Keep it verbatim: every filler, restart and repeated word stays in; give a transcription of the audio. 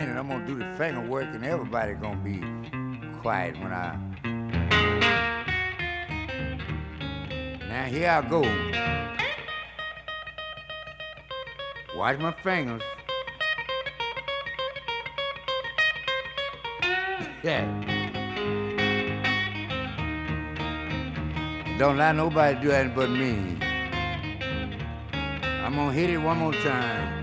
And I'm gonna do the finger work, and everybody gonna be quiet when I. Now here I go. Watch my fingers. Yeah. Don't let nobody do that but me. I'm gonna hit it one more time.